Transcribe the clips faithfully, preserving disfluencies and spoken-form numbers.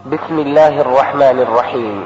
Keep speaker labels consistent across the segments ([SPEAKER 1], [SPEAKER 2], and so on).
[SPEAKER 1] بسم الله الرحمن الرحيم.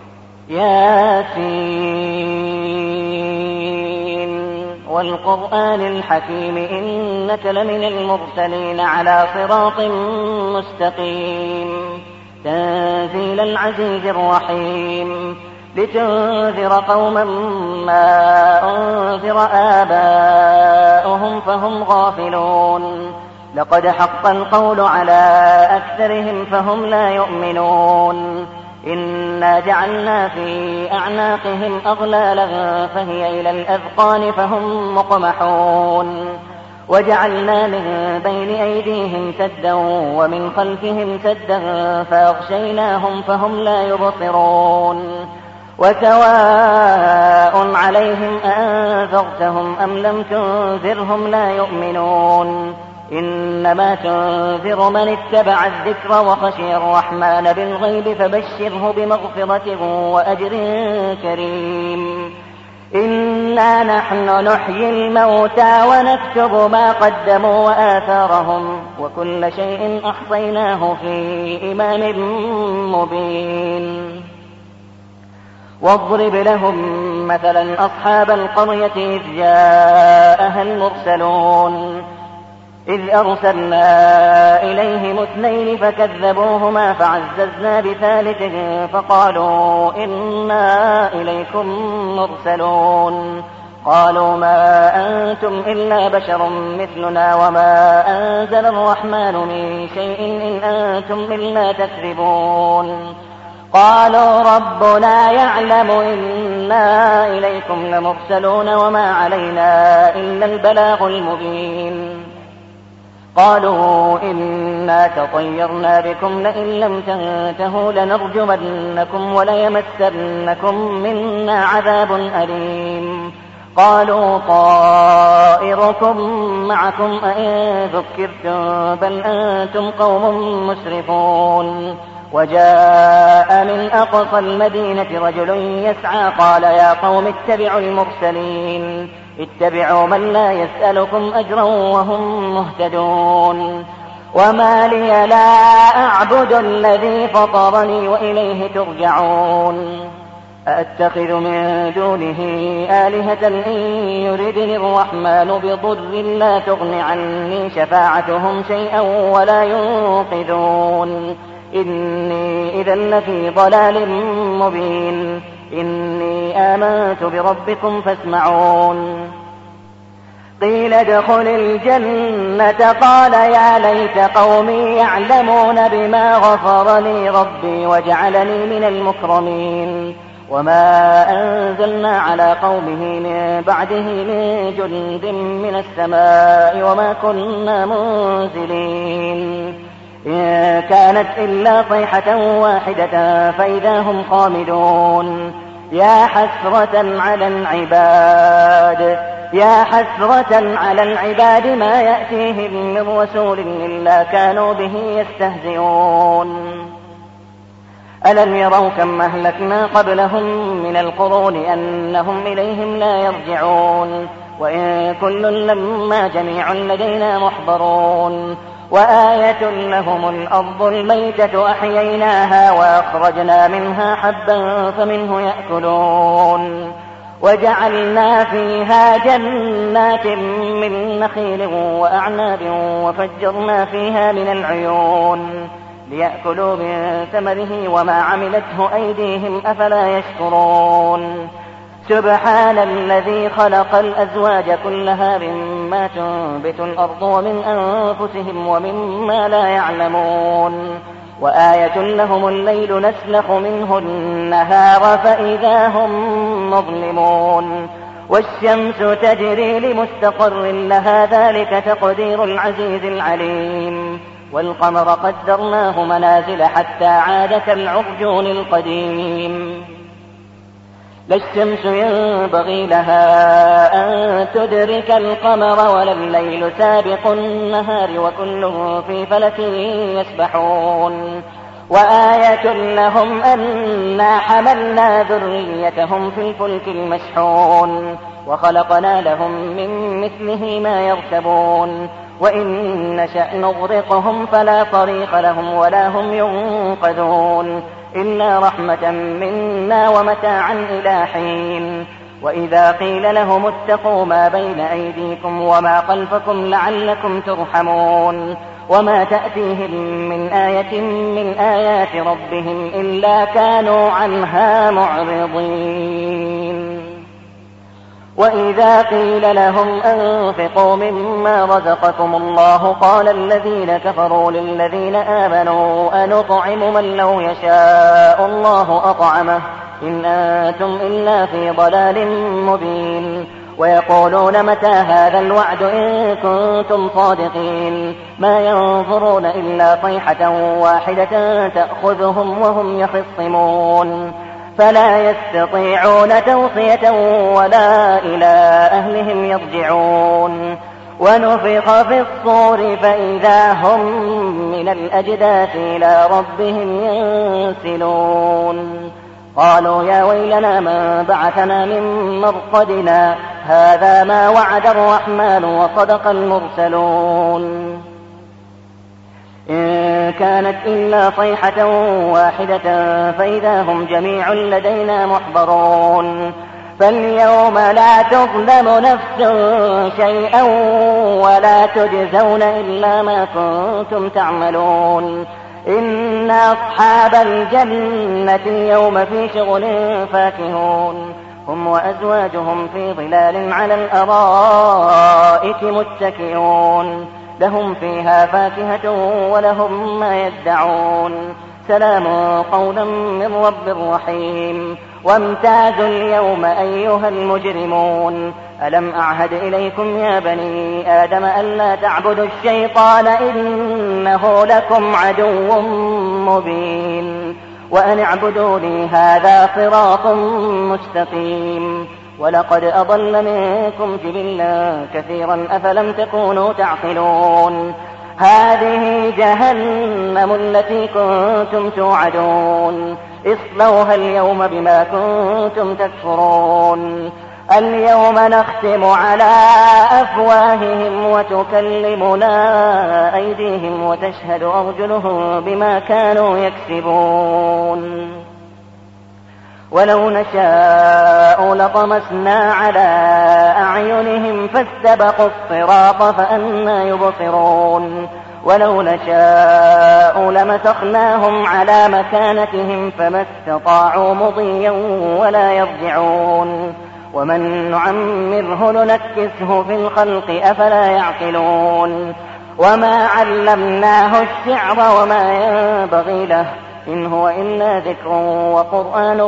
[SPEAKER 2] ياسين والقرآن الحكيم إنك لمن المرسلين على صراط مستقيم تنزيل العزيز الرحيم لتنذر قوما ما أنذر آباؤهم فهم غافلون لقد حق القول على أكثرهم فهم لا يؤمنون إنا جعلنا في أعناقهم أغلالا فهي إلى الأذقان فهم مقمحون وجعلنا من بين أيديهم سدا ومن خلفهم سدا فأغشيناهم فهم لا يبصرون وسواء عليهم أنذرتهم أم لم تنذرهم لا يؤمنون إنما تنذر من اتبع الذكر وخشي الرحمن بالغيب فبشره بمغفرة وأجر كريم. إنا نحن نحيي الموتى ونكتب ما قدموا وآثارهم وكل شيء أحصيناه في إمام مبين. واضرب لهم مثلا أصحاب القرية إذ جاءها المرسلون إذ أرسلنا إليهم اثنين فكذبوهما فعززنا بثالث فقالوا إنا إليكم مرسلون قالوا ما أنتم إلا بشر مثلنا وما أنزل الرحمن من شيء إن أنتم إلا تكذبون قالوا ربنا يعلم إنا إليكم لمرسلون وما علينا إلا البلاغ المبين. قالوا إنا تطيرنا بكم لئن لم تنتهوا لنرجمنكم وليمسنكم منا عذاب أليم. قالوا طائركم معكم أئن ذكرتم بل أنتم قوم مسرفون. وجاء من أقصى المدينة رجل يسعى قال يا قوم اتبعوا المرسلين اتبعوا من لا يسألكم أجرا وهم مهتدون. وما لي لا أعبد الذي فطرني وإليه ترجعون. أأتخذ من دونه آلهة إن يردني الرحمن بضر لا تغن عني شفاعتهم شيئا ولا ينقذون. إني إذا لفي ضلال مبين. إني آمنت بربكم فاسمعون. قيل ادخل الجنة قال يا ليت قومي يعلمون بما غفر لي ربي وجعلني من المكرمين. وما أنزلنا على قومه من بعده من جند من السماء وما كنا منزلين إن كانت إلا صيحة واحدة فإذا هم خامدون. يا حسرة على العباد يا حسرة على العباد ما يأتيهم من رسول إلا كانوا به يستهزئون. ألم يروا كم أهلكنا قبلهم من القرون أنهم إليهم لا يرجعون. وإن كل لما جميع لدينا محضرون. وآية لهم الأرض الميتة أحييناها وأخرجنا منها حبا فمنه يأكلون. وجعلنا فيها جنات من نخيل وأعناب وفجرنا فيها من العيون ليأكلوا من ثمره وما عملته أيديهم أفلا يشكرون. سبحان الذي خلق الأزواج كلها مما تنبت الأرض ومن أنفسهم ومما لا يعلمون. وآية لهم الليل نسلخ منه النهار فإذا هم مظلمون. والشمس تجري لمستقر لها ذلك تقدير العزيز العليم. والقمر قدرناه منازل حتى عاد كالعرجون القديم. لا الشمس ينبغي لها أن تدرك القمر ولا الليل سابق النهار وكل في فلك يسبحون. وآية لهم أنا حملنا ذريتهم في الفلك المشحون وخلقنا لهم من مثله ما يركبون. وإن نشأ نغرقهم فلا صريخ لهم ولا هم ينقذون إلا رحمة منا ومتاعا إلى حين. وإذا قيل لهم اتقوا ما بين أيديكم وما خلفكم لعلكم ترحمون وما تأتيهم من آية من آيات ربهم إلا كانوا عنها معرضين. وإذا قيل لهم أنفقوا مما رزقكم الله قال الذين كفروا للذين آمنوا أنطعم من لو يشاء الله أطعمه إن أنتم إلا في ضلال مبين. ويقولون متى هذا الوعد إن كنتم صادقين ما ينظرون إلا صيحة واحدة تأخذهم وهم يخصمون فلا يستطيعون توصية ولا إلى أهلهم يرجعون. ونفخ في الصور فإذا هم من الأجداث إلى ربهم ينسلون. قالوا يا ويلنا من بعثنا من مرقدنا هذا ما وعد الرحمن وصدق المرسلون. إن كانت إلا صيحة واحدة فإذا هم جميع لدينا محضرون. فاليوم لا تظلم نفس شيئا ولا تجزون إلا ما كنتم تعملون. إن أصحاب الجنة اليوم في شغل فاكهون هم وأزواجهم في ظلال على الأرائك متكئون لهم فيها فاكهة ولهم ما يدعون سلام قولا من رب رحيم. وامتازوا اليوم أيها المجرمون ألم أعهد إليكم يا بني آدم ألا تعبدوا الشيطان إنه لكم عدو مبين وأن اعبدوني هذا صراط مستقيم. ولقد أضل منكم جبلا كثيرا أفلم تكونوا تعقلون. هذه جهنم التي كنتم توعدون اصلوها اليوم بما كنتم تكفرون. اليوم نختم على أفواههم وتكلمنا أيديهم وتشهد أرجلهم بما كانوا يكسبون. ولو نشاء لطمسنا على أعينهم فاستبقوا الصراط فأنى يبصرون. ولو نشاء لمسخناهم على مكانتهم فما استطاعوا مضيا ولا يرجعون. ومن نعمره ننكسه في الخلق أفلا يعقلون. وما علمناه الشعر وما ينبغي له إن هو إلا ذكر وقرآن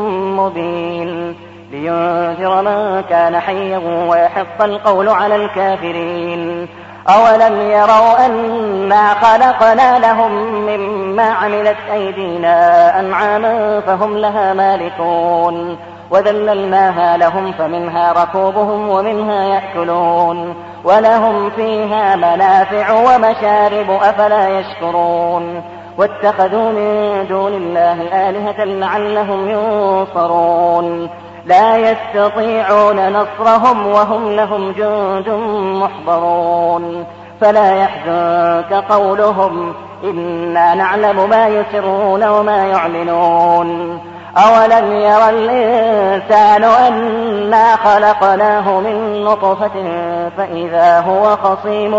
[SPEAKER 2] مبين لينذر من كان حيا ويحق القول على الكافرين. أولم يروا أنا خلقنا لهم مما عملت أيدينا أنعاما فهم لها مالكون وذللناها لهم فمنها ركوبهم ومنها يأكلون ولهم فيها منافع ومشارب أفلا يشكرون. واتخذوا من دون الله آلهة لعلهم ينصرون لا يستطيعون نصرهم وهم لهم جند محضرون. فلا يحزنك قولهم إنا نعلم ما يسرون وما يعلنون. أولم ير الإنسان أنا خلقناه من نطفة فإذا هو خصيم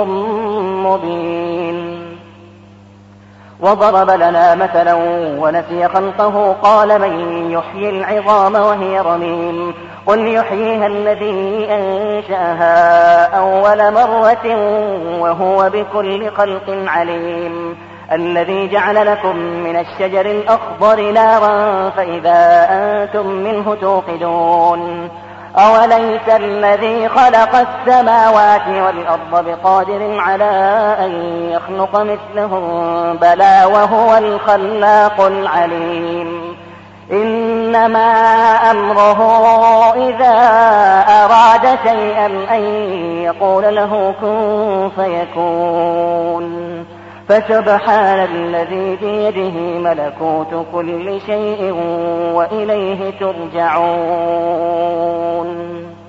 [SPEAKER 2] مبين. وضرب لنا مثلا ونسي خلقه قال من يحيي العظام وهي رميم قل يحييها الذي أنشأها أول مرة وهو بكل خلق عليم. الذي جعل لكم من الشجر الأخضر نارا فإذا أنتم منه توقدون. أوليس الذي خلق السماوات والأرض بقادر على أن يخلق مثلهم بلى وهو الخلاق العليم. إنما أمره إذا أراد شيئا أن يقول له كن فيكون. فسبحان الذي بيده ملكوت كل شيء وإليه ترجعون.